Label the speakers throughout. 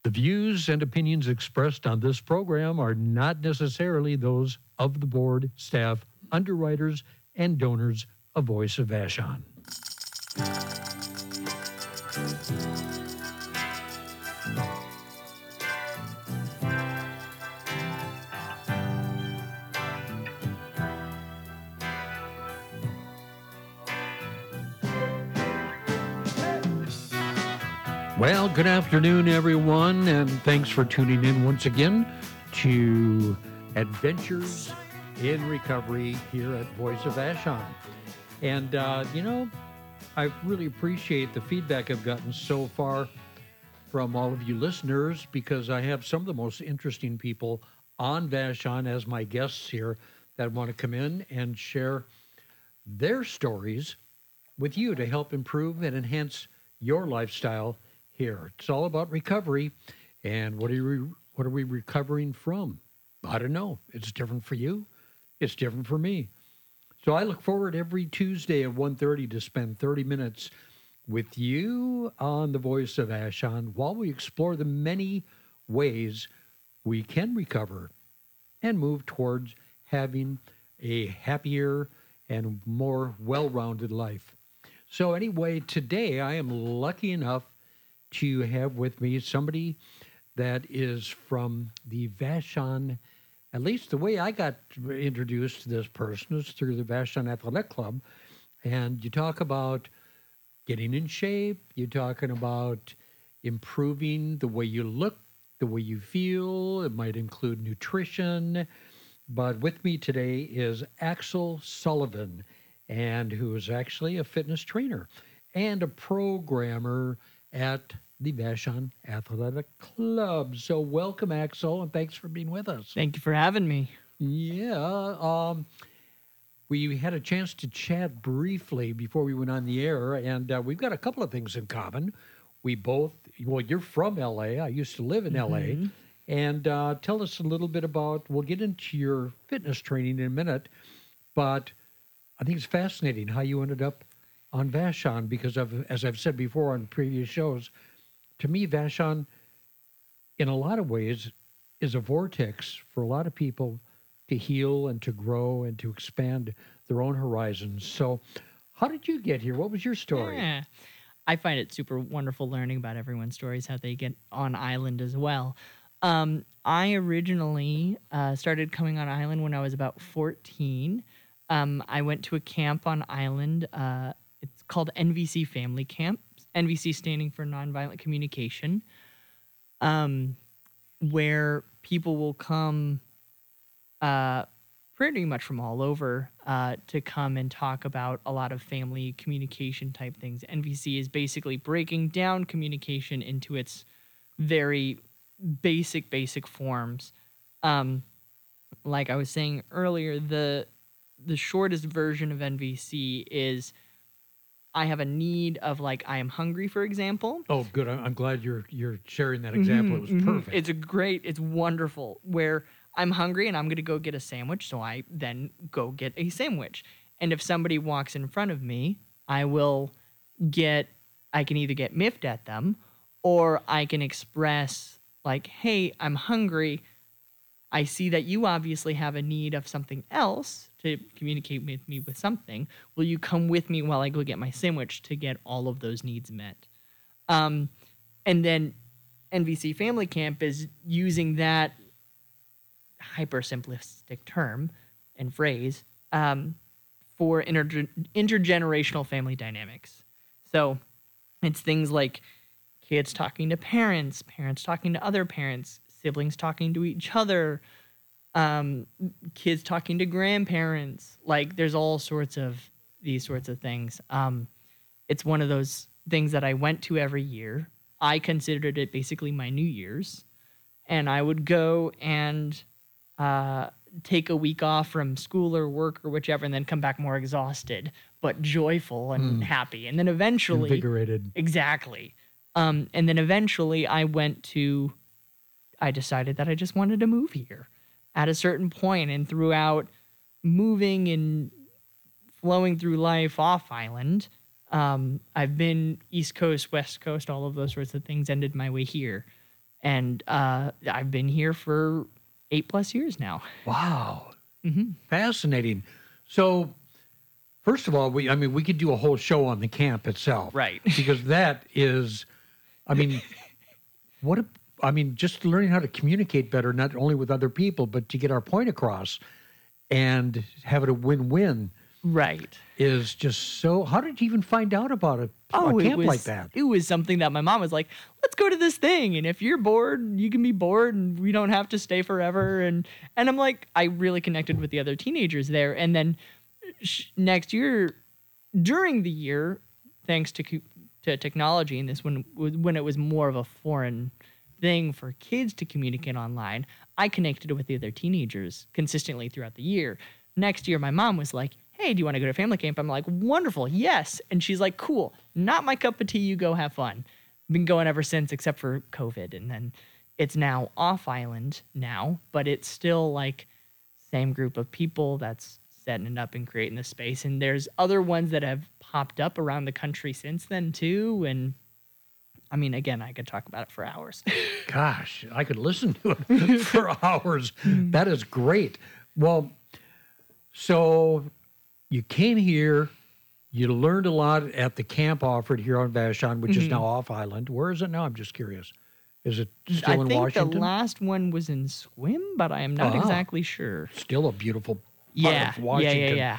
Speaker 1: The views and opinions expressed on this program are not necessarily those of the board, staff, underwriters, and donors of Voice of Vashon. Well, good afternoon, everyone, and thanks for tuning in once again to Adventures in Recovery here at Voice of Vashon. And, I really appreciate the feedback I've gotten so far from all of you listeners, because I have some of the most interesting people on Vashon as my guests here that want to come in and share their stories with you to help improve and enhance your lifestyle here. It's all about recovery. And what are we recovering from? I don't know. It's different for you. It's different for me. So I look forward every Tuesday at 1:30 to spend 30 minutes with you on the Voice of Vashon while we explore the many ways we can recover and move towards having a happier and more well-rounded life. So anyway, today I am lucky enough to have with me somebody that is from the Vashon. At least the way I got introduced to this person is through the Vashon Athletic Club. And you talk about getting in shape, you're talking about improving the way you look, the way you feel. It might include nutrition. But with me today is Axel Sullivan, and who is actually a fitness trainer and a programmer at the Vashon Athletic Club. So welcome, Axel, and thanks for being with us.
Speaker 2: Thank you for having me.
Speaker 1: Yeah. We had a chance to chat briefly before we went on the air, and we've got a couple of things in common. You're from L.A. I used to live in L.A. And tell us a little bit about, we'll get into your fitness training in a minute, but I think it's fascinating how you ended up on Vashon, because as I've said before on previous shows, to me, Vashon, in a lot of ways, is a vortex for a lot of people to heal and to grow and to expand their own horizons. So how did you get here? What was your story?
Speaker 2: Yeah. I find it super wonderful learning about everyone's stories, how they get on island as well. I originally started coming on island when I was about 14. I went to a camp on island. It's called NVC Family Camp. NVC standing for Nonviolent Communication, where people will come pretty much from all over to come and talk about a lot of family communication type things. NVC is basically breaking down communication into its very basic forms. Like I was saying earlier, the shortest version of NVC is I have a need of, like, I am hungry, for example.
Speaker 1: Oh, good. I'm glad you're sharing that example. It was perfect.
Speaker 2: It's wonderful, where I'm hungry and I'm going to go get a sandwich, so I then go get a sandwich. And if somebody walks in front of me, I can either get miffed at them, or I can express, like, hey, I'm hungry. I see that you obviously have a need of something else to communicate with me with something. Will you come with me while I go get my sandwich to get all of those needs met? And then NVC Family Camp is using that hyper simplistic term and phrase for intergenerational family dynamics. So it's things like kids talking to parents, parents talking to other parents, siblings talking to each other, kids talking to grandparents. Like, there's all sorts of these sorts of things. It's one of those things that I went to every year. I considered it basically my New Year's, and I would go and take a week off from school or work or whichever, and then come back more exhausted, but joyful and happy. And then eventually...
Speaker 1: Invigorated.
Speaker 2: Exactly. And then eventually I decided that I just wanted to move here at a certain point, and throughout moving and flowing through life off island, I've been East Coast, West Coast, all of those sorts of things, ended my way here. And I've been here for 8+ years now.
Speaker 1: Wow.
Speaker 2: Mm-hmm.
Speaker 1: Fascinating. So, first of all, we could do a whole show on the camp itself.
Speaker 2: Right.
Speaker 1: Because that is, just learning how to communicate better, not only with other people, but to get our point across and have it a win-win.
Speaker 2: Right.
Speaker 1: Is just so. How did you even find out about a camp like that?
Speaker 2: It was something that my mom was like, let's go to this thing. And if you're bored, you can be bored and we don't have to stay forever. And I'm like, I really connected with the other teenagers there. And then next year, during the year, thanks to technology, and this when it was more of a foreign thing for kids to communicate online, I connected with the other teenagers consistently throughout the year. Next year, my mom was like, hey, do you want to go to family camp? I'm like, wonderful, yes. And she's like, cool, not my cup of tea, you go have fun. Been going ever since, except for COVID. And then it's now off island now, but it's still like same group of people that's setting it up and creating the space. And there's other ones that have popped up around the country since then too. And again, I could talk about it for hours.
Speaker 1: Gosh, I could listen to it for hours. That is great. Well, so you came here, you learned a lot at the camp offered here on Vashon, which is now off island. Where is it now? I'm just curious. Is it still in Washington?
Speaker 2: I think the last one was in Sequim, but I am not exactly sure.
Speaker 1: Still a beautiful part of Washington.
Speaker 2: Yeah.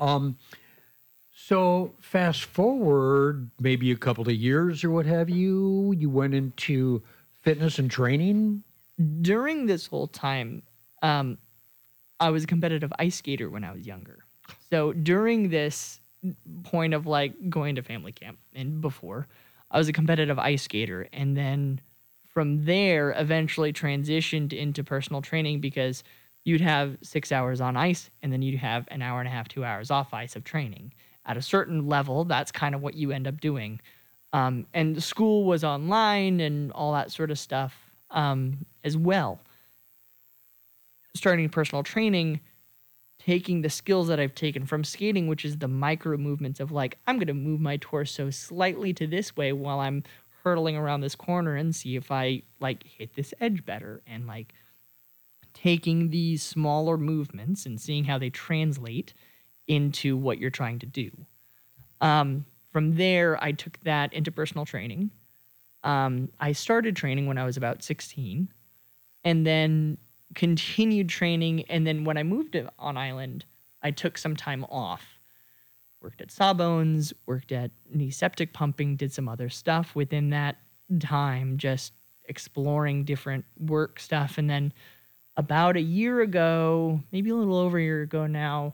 Speaker 1: So fast forward maybe a couple of years or what have you, you went into fitness and training?
Speaker 2: During this whole time, I was a competitive ice skater when I was younger. So during this point of like going to family camp and before, I was a competitive ice skater. And then from there, eventually transitioned into personal training because you'd have 6 hours on ice and then you'd have an hour and a half, 2 hours off ice of training. At a certain level, that's kind of what you end up doing. And the school was online and all that sort of stuff as well. Starting personal training, taking the skills that I've taken from skating, which is the micro movements of like, I'm going to move my torso slightly to this way while I'm hurtling around this corner and see if I like hit this edge better. And like taking these smaller movements and seeing how they translate into what you're trying to do. From there, I took that into personal training. I started training when I was about 16 and then continued training. And then when I moved on island, I took some time off. Worked at Sawbones, worked at knee septic pumping, did some other stuff within that time, just exploring different work stuff. And then about a year ago, maybe a little over a year ago now,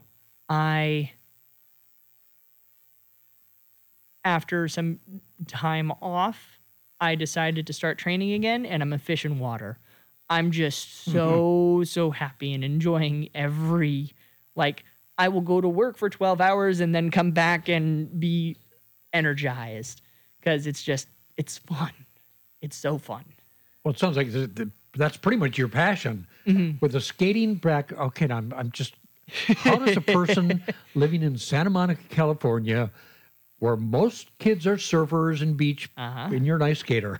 Speaker 2: after some time off, I decided to start training again, and I'm a fish in water. I'm just so happy and enjoying I will go to work for 12 hours and then come back and be energized because it's fun. It's so fun.
Speaker 1: Well, it sounds like that's pretty much your passion. With the skating back, okay, I'm just, how does a person living in Santa Monica, California, where most kids are surfers and beach, and you're an ice skater.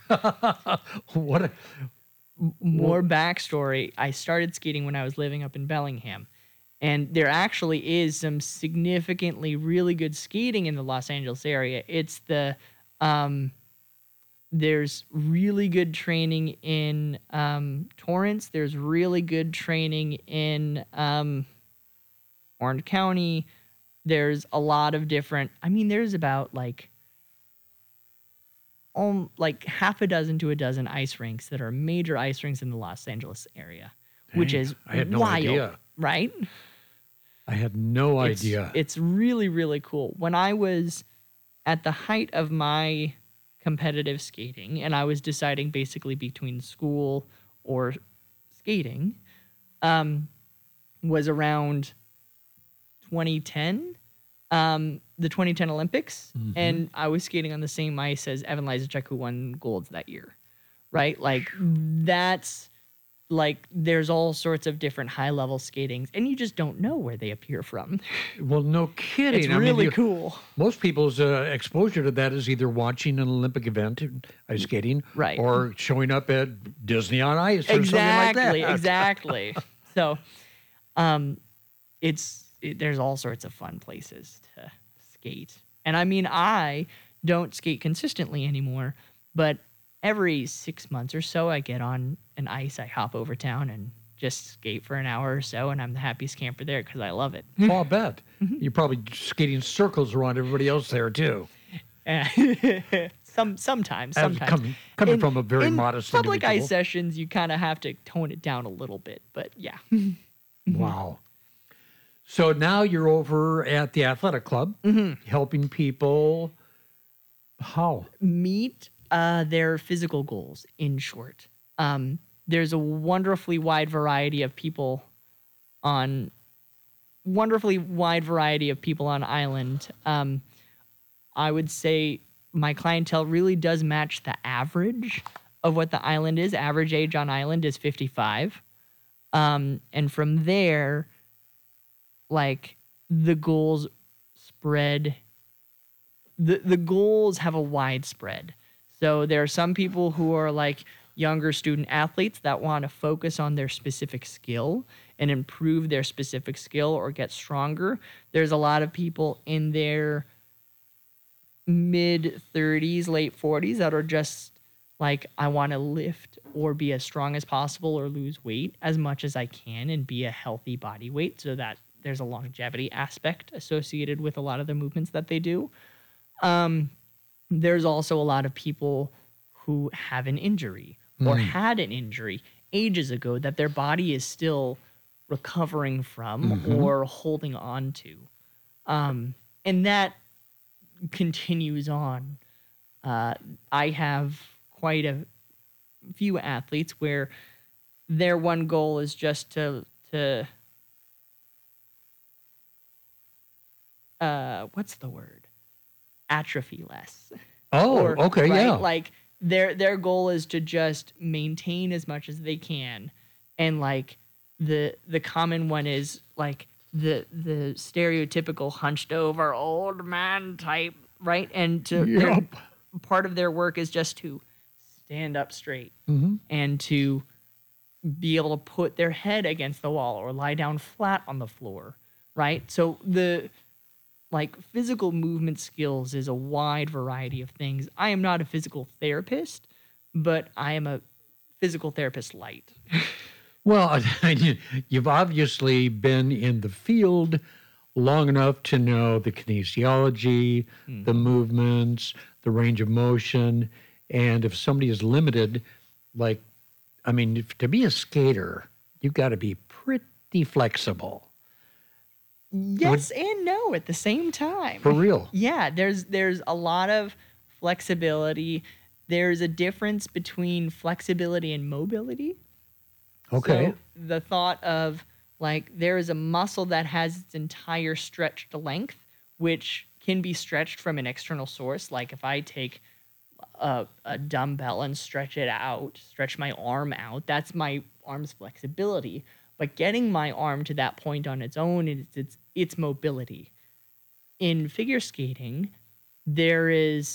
Speaker 2: More backstory. I started skating when I was living up in Bellingham. And there actually is some significantly really good skating in the Los Angeles area. It's there's really good training in Torrance. There's really good training in Orange County. There's a lot of different, there's about like half a dozen to a dozen ice rinks that are major ice rinks in the Los Angeles area, which is
Speaker 1: I had no
Speaker 2: wild,
Speaker 1: idea.
Speaker 2: Right?
Speaker 1: I had no idea.
Speaker 2: It's really, really cool. When I was at the height of my competitive skating and I was deciding basically between school or skating, was around 2010, the 2010 Olympics, and I was skating on the same ice as Evan Lysichuk, who won golds that year, right? Like, that's like there's all sorts of different high level skatings, and you just don't know where they appear from.
Speaker 1: Well, no kidding.
Speaker 2: It's
Speaker 1: I mean,
Speaker 2: really cool.
Speaker 1: most people's exposure to that is either watching an Olympic event, ice skating,
Speaker 2: Right.
Speaker 1: or showing up at Disney on Ice or something like that.
Speaker 2: Exactly. So, there's all sorts of fun places to skate. And I mean, I don't skate consistently anymore, but every 6 months or so, I get on an ice, I hop over town and just skate for an hour or so, and I'm the happiest camper there because I love it.
Speaker 1: Oh, I'll bet. You're probably skating circles around everybody else there, too.
Speaker 2: Sometimes.
Speaker 1: Coming from a very modest
Speaker 2: public
Speaker 1: individual.
Speaker 2: ice sessions, you kind of have to tone it down a little bit, but yeah.
Speaker 1: Wow. So now you're over at the athletic club, helping people. How?
Speaker 2: Meet their physical goals, in short. There's a wonderfully wide variety of people on island. I would say my clientele really does match the average of what the island is. Average age on island is 55. And from there, like the goals spread, the goals have a wide spread. So there are some people who are like younger student athletes that want to focus on their specific skill and improve their specific skill or get stronger. There's a lot of people in their mid 30s, late 40s that are just like, I want to lift or be as strong as possible or lose weight as much as I can and be a healthy body weight, so that there's a longevity aspect associated with a lot of the movements that they do. There's also a lot of people who have an injury or had an injury ages ago that their body is still recovering from or holding on to. And that continues on. I have quite a few athletes where their one goal is just to what's the word? Atrophy less.
Speaker 1: Oh, okay,
Speaker 2: right?
Speaker 1: yeah.
Speaker 2: Like their goal is to just maintain as much as they can, and like the common one is like the stereotypical hunched over old man type, right? And part of their work is just to stand up straight and to be able to put their head against the wall or lie down flat on the floor, right? So the like physical movement skills is a wide variety of things. I am not a physical therapist, but I am a physical therapist light.
Speaker 1: Well, you've obviously been in the field long enough to know the kinesiology, the movements, the range of motion. And if somebody is limited, like, I mean, to be a skater, you've got to be pretty flexible.
Speaker 2: Yes and no at the same time.
Speaker 1: For real.
Speaker 2: Yeah, there's a lot of flexibility. There's a difference between flexibility and mobility.
Speaker 1: Okay.
Speaker 2: So the thought of like there is a muscle that has its entire stretched length, which can be stretched from an external source. Like if I take a dumbbell and stretch it out, stretch my arm out, that's my arm's flexibility. But getting my arm to that point on its own is its mobility. In figure skating, there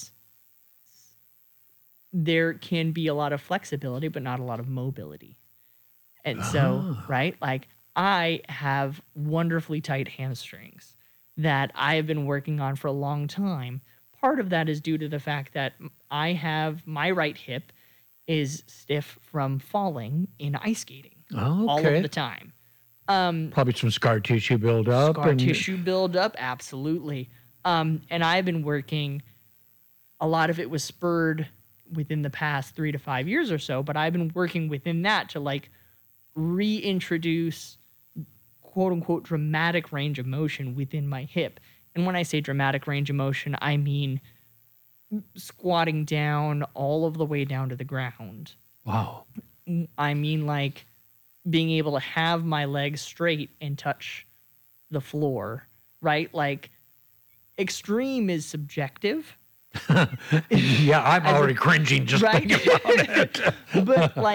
Speaker 2: can be a lot of flexibility, but not a lot of mobility. And so, right, like I have wonderfully tight hamstrings that I have been working on for a long time. Part of that is due to the fact that I have my right hip is stiff from falling in ice skating all of the time.
Speaker 1: Probably some scar tissue buildup.
Speaker 2: Tissue buildup, absolutely. And I've been working, a lot of it was spurred within the past 3 to 5 years or so, but I've been working within that to like reintroduce quote unquote dramatic range of motion within my hip. And when I say dramatic range of motion, I mean squatting down all of the way down to the ground.
Speaker 1: Wow.
Speaker 2: I mean like being able to have my legs straight and touch the floor, right? Like extreme is subjective.
Speaker 1: Yeah, I'm already cringing just thinking about it.
Speaker 2: But like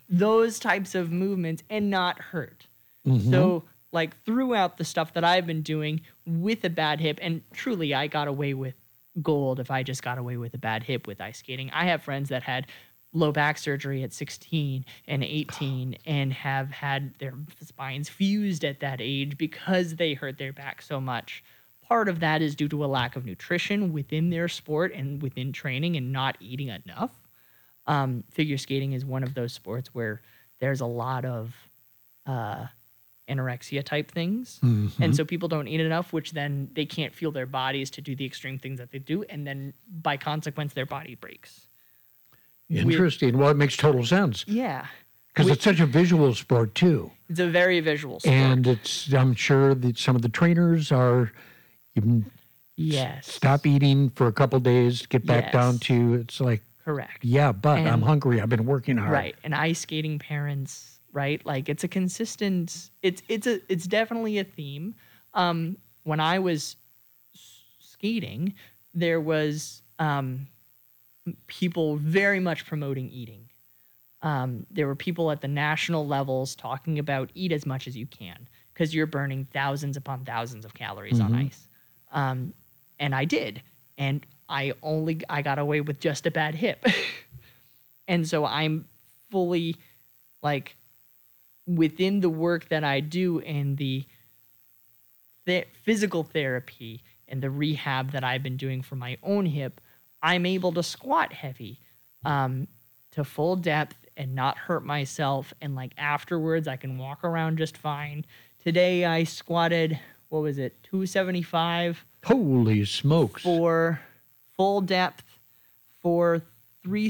Speaker 2: those types of movements and not hurt. So like throughout the stuff that I've been doing with a bad hip, and truly I got away with gold if I just got away with a bad hip with ice skating. I have friends that had low back surgery at 16 and 18 and have had their spines fused at that age because they hurt their back so much. Part of that is due to a lack of nutrition within their sport and within training and not eating enough. Figure skating is one of those sports where there's a lot of anorexia type things. And so people don't eat enough, which then they can't feel their bodies to do the extreme things that they do. And then by consequence, their body breaks.
Speaker 1: Interesting. Well, it makes total sense.
Speaker 2: Yeah.
Speaker 1: Because it's such a visual sport, too.
Speaker 2: It's a very visual sport.
Speaker 1: And I'm sure that some of the trainers are even stop eating for a couple days, get back down to, it's like,
Speaker 2: correct.
Speaker 1: Yeah, but I'm hungry. I've been working hard.
Speaker 2: Right. And ice skating parents, right? Like it's a consistent, it's definitely a theme. When I was skating, there was people very much promoting eating. There were people at the national levels talking about eat as much as you can because you're burning thousands upon thousands of calories on ice. And I did. And I got away with just a bad hip. And so I'm fully like within the work that I do and the physical therapy and the rehab that I've been doing for my own hip, I'm able to squat heavy to full depth and not hurt myself. And like afterwards, I can walk around just fine. Today I squatted, 275?
Speaker 1: Holy smokes.
Speaker 2: For full depth for 3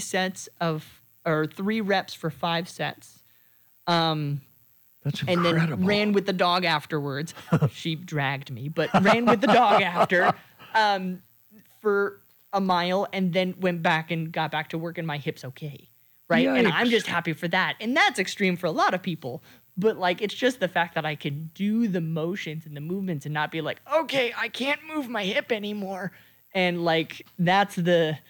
Speaker 2: reps for 5 sets.
Speaker 1: That's incredible.
Speaker 2: And then ran with the dog afterwards. She dragged me, but ran with the dog after for a mile and then went back and got back to work and my hip's okay. Right.
Speaker 1: Yikes.
Speaker 2: And I'm just happy for that. And that's extreme for a lot of people. But like, it's just the fact that I could do the motions and the movements and not be like, okay, I can't move my hip anymore. And like, that's the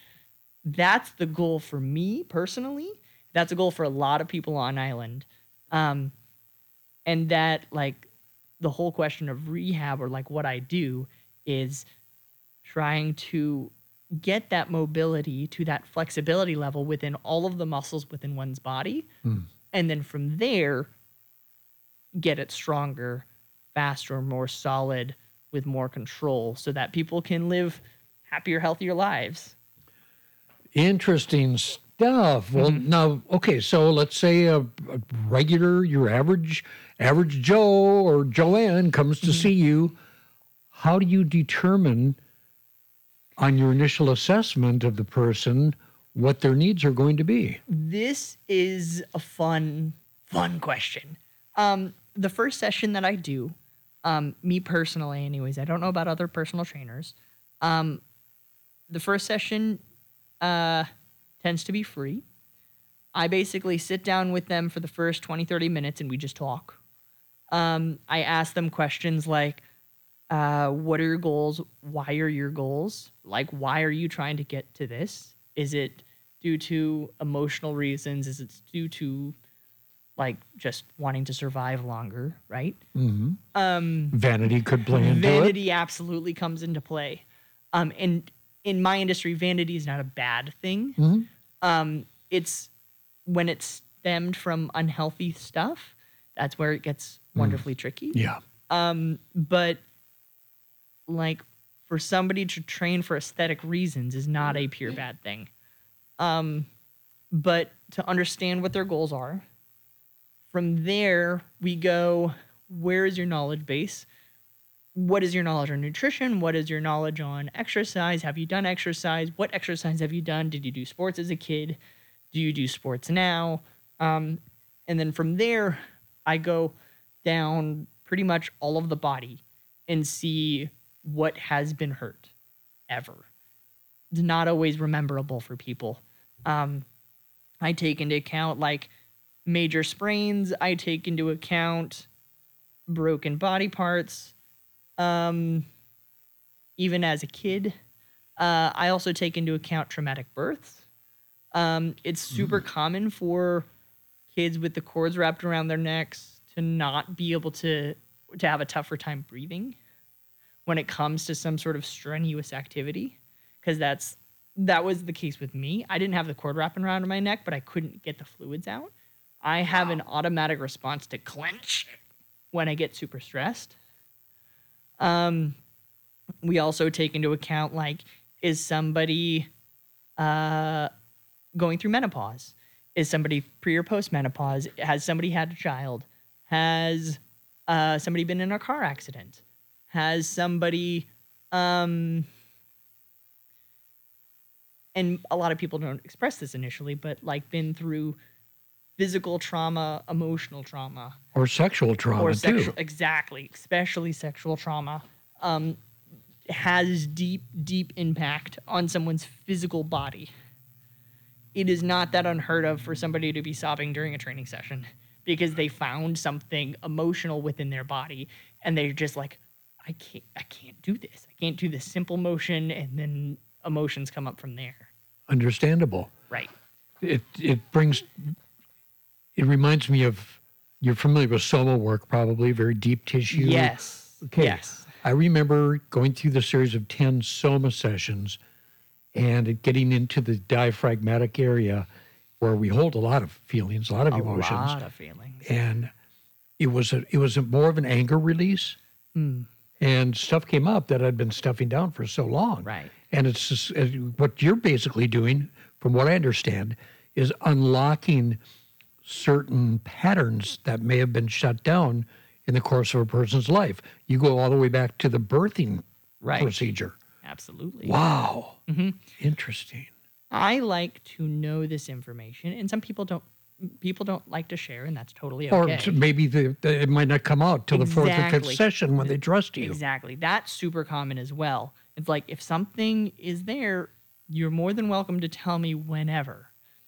Speaker 2: goal for me personally. That's a goal for a lot of people on island. And that like the whole question of rehab or like what I do is trying to get that mobility to that flexibility level within all of the muscles within one's body. And then from there, get it stronger, faster, more solid, with more control so that people can live happier, healthier lives.
Speaker 1: Interesting stuff. Well, now, okay, so let's say a regular, your average Joe or Joanne comes to see you. How do you determine on your initial assessment of the person what their needs are going to be?
Speaker 2: This is a fun question. The first session that I do, me personally anyways, I don't know about other personal trainers, the first session tends to be free. I basically sit down with them for the first 20, 30 minutes and we just talk. I ask them questions like, what are your goals? Why are your goals? Like, why are you trying to get to this? Is it due to emotional reasons? Is it due to like just wanting to survive longer, right?
Speaker 1: Vanity could play into it.
Speaker 2: Vanity absolutely comes into play. And in my industry, vanity is not a bad thing. It's when it's stemmed from unhealthy stuff, that's where it gets wonderfully tricky.
Speaker 1: Yeah.
Speaker 2: But like for somebody to train for aesthetic reasons is not a pure bad thing. But to understand what their goals are, from there we go, where is your knowledge base? What is your knowledge on nutrition? What is your knowledge on exercise? Have you done exercise? What exercise have you done? Did you do sports as a kid? Do you do sports now? And then from there, I go down pretty much all of the body and see what has been hurt ever. It's not always rememberable for people. I take into account like major sprains. I take into account broken body parts. Even as a kid, I also take into account traumatic births. It's super common for kids with the cords wrapped around their necks to not be able to have a tougher time breathing when it comes to some sort of strenuous activity, because that was the case with me. I didn't have the cord wrapping around my neck, but I couldn't get the fluids out. I have an automatic response to clench when I get super stressed. We also take into account, like, is somebody going through menopause? Is somebody pre or post menopause? Has somebody had a child? Has somebody been in a car accident? Has somebody, and a lot of people don't express this initially, but like been through physical trauma, emotional trauma,
Speaker 1: or sexual trauma too.
Speaker 2: Exactly, especially sexual trauma, has deep impact on someone's physical body. It is not that unheard of for somebody to be sobbing during a training session because they found something emotional within their body, and they're just like, I can't do this. I can't do this simple motion, and then emotions come up from there.
Speaker 1: Understandable.
Speaker 2: Right.
Speaker 1: It reminds me of, you're familiar with soma work, probably, very deep tissue.
Speaker 2: Yes.
Speaker 1: Okay.
Speaker 2: Yes.
Speaker 1: I remember going through the series of 10 soma sessions and getting into the diaphragmatic area where we hold a lot of feelings, a lot of emotions.
Speaker 2: A lot of feelings.
Speaker 1: And it was more of an anger release. And stuff came up that I'd been stuffing down for so long.
Speaker 2: Right.
Speaker 1: And it's just, what you're basically doing, from what I understand, is unlocking certain patterns that may have been shut down in the course of a person's life. You go all the way back to the birthing procedure.
Speaker 2: Absolutely.
Speaker 1: Wow. Interesting.
Speaker 2: I like to know this information, and some people don't. People don't like to share, and that's totally
Speaker 1: Or
Speaker 2: okay.
Speaker 1: maybe it might not come out till the fourth or fifth
Speaker 2: Exactly.
Speaker 1: session when they trust you.
Speaker 2: Exactly. That's super common as well. It's like, if something is there, you're more than welcome to tell me whenever.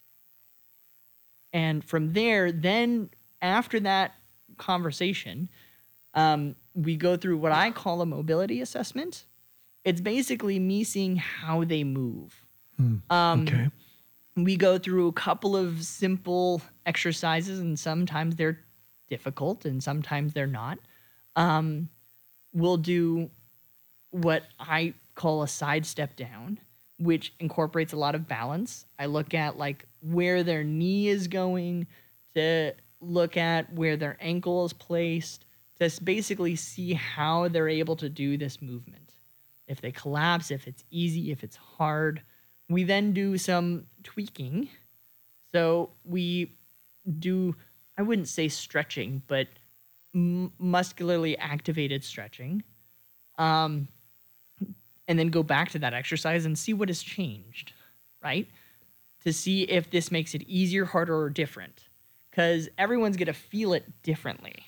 Speaker 2: And from there, then after that conversation, we go through what I call a mobility assessment. It's basically me seeing how they move.
Speaker 1: Okay.
Speaker 2: We go through a couple of simple exercises, and sometimes they're difficult and sometimes they're not. We'll do what I call a side step down, which incorporates a lot of balance. I look at like where their knee is going, to look at where their ankle is placed, to basically see how they're able to do this movement. If they collapse, if it's easy, if it's hard. We then do some tweaking. So we do, I wouldn't say stretching, but muscularly activated stretching. And then go back to that exercise and see what has changed, right? To see if this makes it easier, harder, or different. Because everyone's going to feel it differently.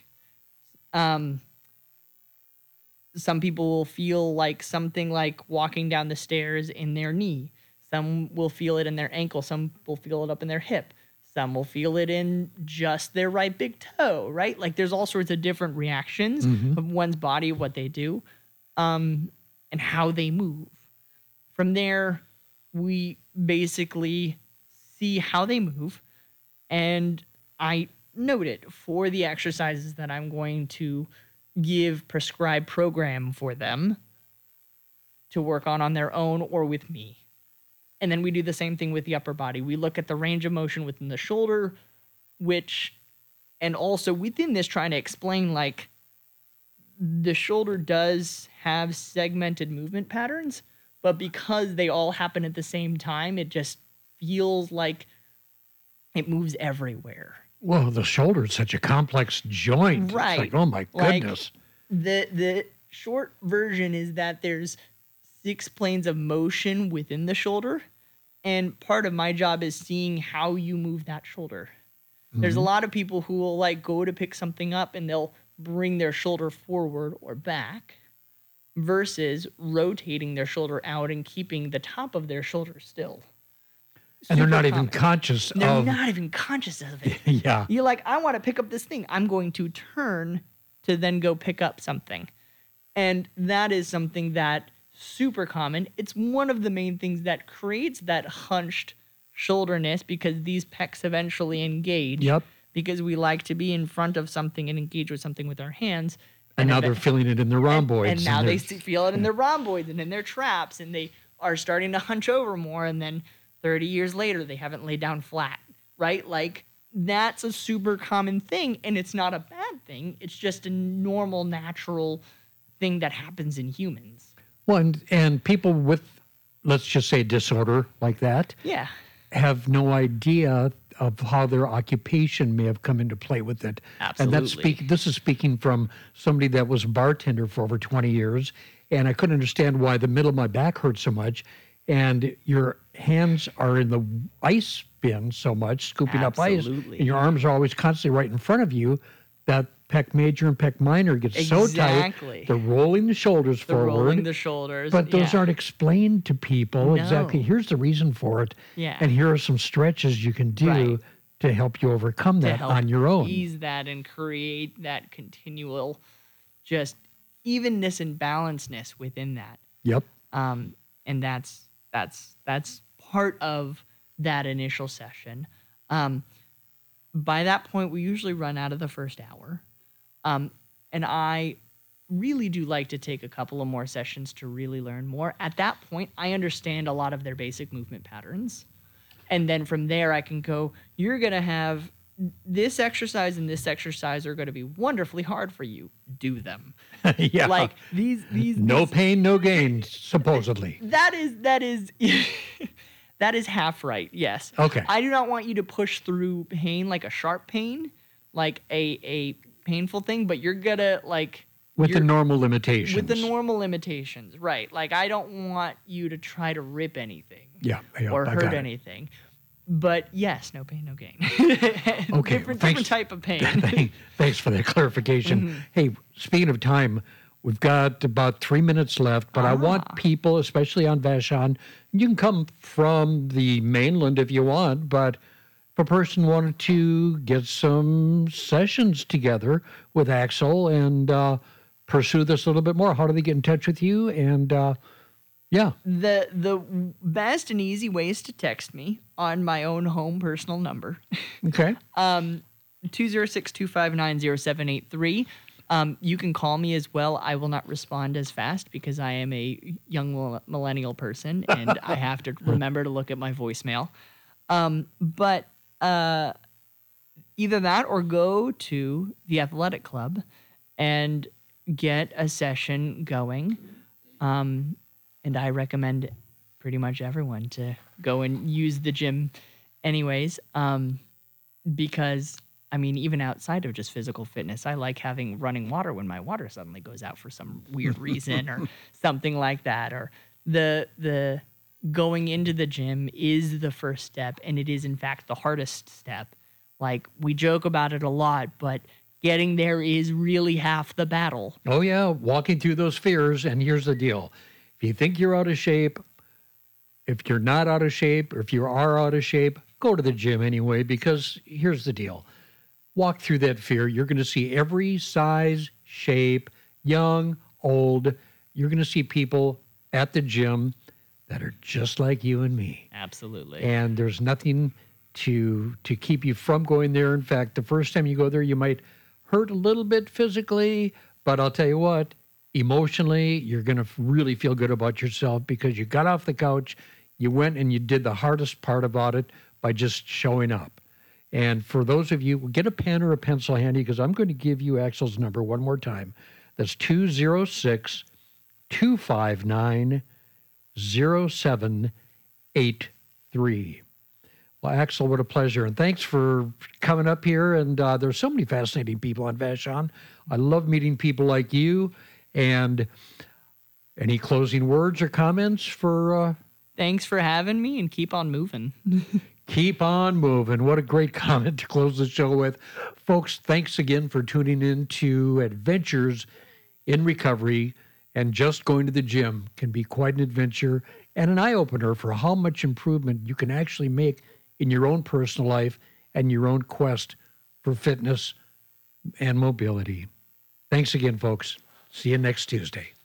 Speaker 2: Some people will feel like something like walking down the stairs in their knee. Some will feel it in their ankle. Some will feel it up in their hip. Some will feel it in just their right big toe, right? Like, there's all sorts of different reactions of one's body, what they do, and how they move. From there, we basically see how they move, and I note it for the exercises that I'm going to give prescribed program for them to work on their own or with me. And then we do the same thing with the upper body. We look at the range of motion within the shoulder, and also within this, trying to explain, like, the shoulder does have segmented movement patterns, but because they all happen at the same time, it just feels like it moves everywhere.
Speaker 1: Well, the shoulder is such a complex joint.
Speaker 2: Right.
Speaker 1: It's like, oh my goodness.
Speaker 2: Like, the short version is that there's 6 planes of motion within the shoulder, and part of my job is seeing how you move that shoulder. There's a lot of people who will like go to pick something up and they'll bring their shoulder forward or back versus rotating their shoulder out and keeping the top of their shoulder still.
Speaker 1: And they're
Speaker 2: Super
Speaker 1: not even
Speaker 2: common.
Speaker 1: conscious
Speaker 2: They're
Speaker 1: of...
Speaker 2: not even conscious of it.
Speaker 1: Yeah.
Speaker 2: You're like, I want to pick up this thing. I'm going to turn to then go pick up something. And that is something that super common. It's one of the main things that creates that hunched shoulderness, because these pecs eventually engage.
Speaker 1: Yep.
Speaker 2: because we like to be in front of something and engage with something with our hands.
Speaker 1: And now they're feeling it in their rhomboids.
Speaker 2: And now they feel it in their rhomboids and in their traps, and they are starting to hunch over more. And then 30 years later, they haven't laid down flat, right? Like, that's a super common thing, and it's not a bad thing. It's just a normal, natural thing that happens in humans.
Speaker 1: Well, and people with, let's just say, disorder like that,
Speaker 2: Yeah.
Speaker 1: have no idea of how their occupation may have come into play with it.
Speaker 2: Absolutely.
Speaker 1: And this is speaking from somebody that was a bartender for over 20 years, and I couldn't understand why the middle of my back hurt so much, and your hands are in the ice bin so much, scooping up ice,
Speaker 2: Absolutely.
Speaker 1: and your arms are always constantly right in front of you, that pec major and pec minor gets so tight,
Speaker 2: Exactly.
Speaker 1: they're rolling the shoulders
Speaker 2: They're
Speaker 1: forward.
Speaker 2: rolling the shoulders.
Speaker 1: But those
Speaker 2: yeah.
Speaker 1: aren't explained to people
Speaker 2: No.
Speaker 1: exactly. Here's the reason for it.
Speaker 2: Yeah.
Speaker 1: And here are some stretches you can do
Speaker 2: Right.
Speaker 1: to help you overcome
Speaker 2: to
Speaker 1: that
Speaker 2: help
Speaker 1: on your own.
Speaker 2: ease that and create that continual just evenness and balancedness within that.
Speaker 1: Yep.
Speaker 2: And that's part of that initial session. By that point, we usually run out of the first hour. And I really do like to take a couple of more sessions to really learn more. At that point, I understand a lot of their basic movement patterns. And then from there, I can go, you're going to have this exercise and this exercise are going to be wonderfully hard for you. Do them.
Speaker 1: Yeah.
Speaker 2: Like these
Speaker 1: No pain, no gain, supposedly.
Speaker 2: that is that is half right. Yes.
Speaker 1: Okay.
Speaker 2: I do not want you to push through pain, like a sharp pain, like a painful thing, but you're gonna like
Speaker 1: With the normal limitations.
Speaker 2: with the normal limitations, right? Like, I don't want you to try to rip anything
Speaker 1: Yeah.
Speaker 2: or
Speaker 1: I got
Speaker 2: hurt
Speaker 1: it.
Speaker 2: anything. But yes, no pain, no gain.
Speaker 1: Okay,
Speaker 2: different type of pain.
Speaker 1: Thanks for that clarification.
Speaker 2: Mm-hmm.
Speaker 1: Hey, speaking of time, we've got about 3 minutes left, but I want people, especially on Vashon, you can come from the mainland if you want, but if a person wanted to get some sessions together with Axel and pursue this a little bit more, how do they get in touch with you? And yeah.
Speaker 2: The best and easy way is to text me on my own home personal number.
Speaker 1: Okay.
Speaker 2: 206-259-0783. You can call me as well. I will not respond as fast because I am a young millennial person and I have to remember to look at my voicemail. But either that or go to the athletic club and get a session going. And I recommend pretty much everyone to go and use the gym anyways, because, I mean, even outside of just physical fitness, I like having running water when my water suddenly goes out for some weird reason or something like that. Or the going into the gym is the first step, and it is, in fact, the hardest step. Like, we joke about it a lot, but getting there is really half the battle.
Speaker 1: Oh, yeah, walking through those fears. And here's the deal. If you think you're out of shape, if you're not out of shape, or if you are out of shape, go to the gym anyway, because here's the deal. Walk through that fear. You're going to see every size, shape, young, old. You're going to see people at the gym that are just like you and me.
Speaker 2: Absolutely.
Speaker 1: And there's nothing to keep you from going there. In fact, the first time you go there, you might hurt a little bit physically, but I'll tell you what, emotionally, you're going to really feel good about yourself because you got off the couch, you went and you did the hardest part about it by just showing up. And for those of you, get a pen or a pencil handy because I'm going to give you Axel's number one more time. That's 206-259-0783. Well, Axel, what a pleasure. And thanks for coming up here. And there's so many fascinating people on Vashon. I love meeting people like you. And any closing words or comments for...
Speaker 2: Thanks for having me, and keep on moving.
Speaker 1: Keep on moving. What a great comment to close the show with. Folks, thanks again for tuning in to Adventures in Recovery. And just going to the gym can be quite an adventure and an eye-opener for how much improvement you can actually make in your own personal life and your own quest for fitness and mobility. Thanks again, folks. See you next Tuesday.